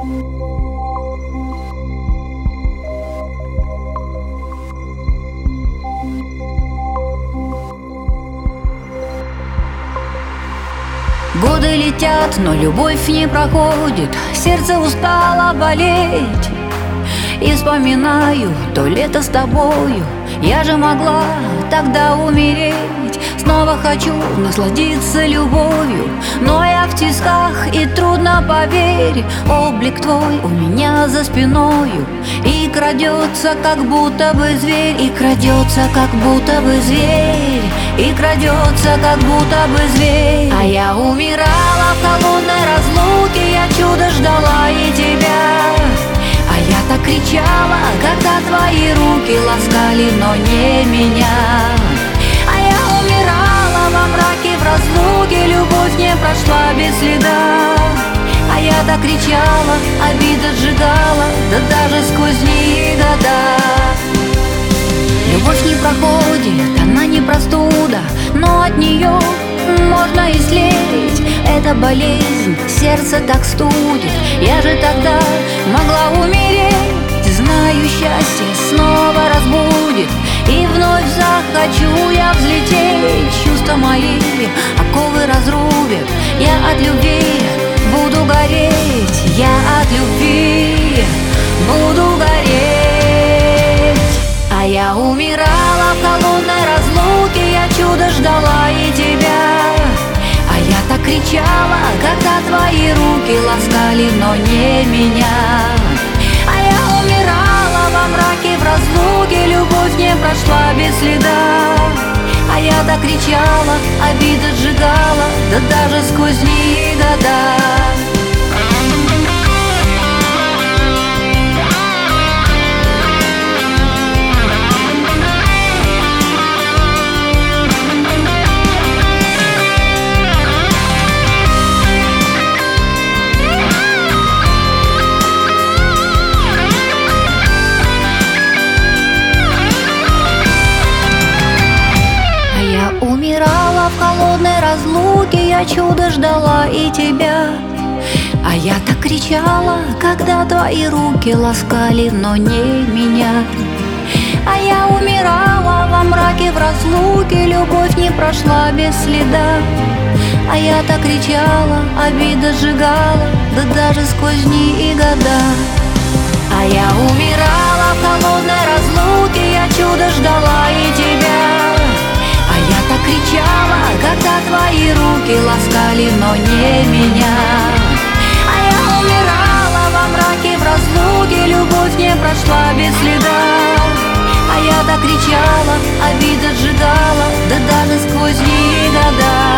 Годы летят, но любовь не проходит, сердце устало болеть. И вспоминаю то лето с тобою, я же могла тогда умереть. Снова хочу насладиться любовью, но я в тисках и трудно, поверь. Облик твой у меня за спиною, и крадется, как будто бы зверь, и крадется, как будто бы зверь, и крадется, как будто бы зверь. А я умирала в холодной разлуке, я чудо ждала и тебя. А я так кричала, когда твои руки ласкали, но не меня. А я умирала во мраке, в разлуке, любовь не прошла без следа. А я так кричала, обида сжигала, да даже сквозь дни и года. Любовь не проходит, она не простуда, но от нее можно исцелить. Это болезнь, сердце так студит, я же тогда могла умереть. Знаю, счастье снова разбудит, и вновь захочу я взлететь. Чувства мои оковы разрубят, я от любви буду гореть, я от любви буду гореть. А я умирала в холодной разлуке, я чудо ждала и тебя. А я так кричала, когда твои руки ласкали, но не меня. А я умирала во мраке, в разлуке, любовь не прошла без следа. А я так кричала, обида сжигала, да даже сквозь дни и года. Умирала в холодной разлуке, я чудо ждала и тебя. А я так кричала, когда твои руки ласкали, но не меня. А я умирала во мраке, в разлуке, любовь не прошла без следа. А я так кричала, обида сжигала, да даже сквозь дни и года. А я умирала в холодной разлуке, я чудо ждала и тебя. А я так кричала, когда твои руки ласкали, но не меня. А я умирала во мраке, в разлуке, любовь не прошла без следа. А я так кричала, обида сжигала, да даже сквозь дни и года.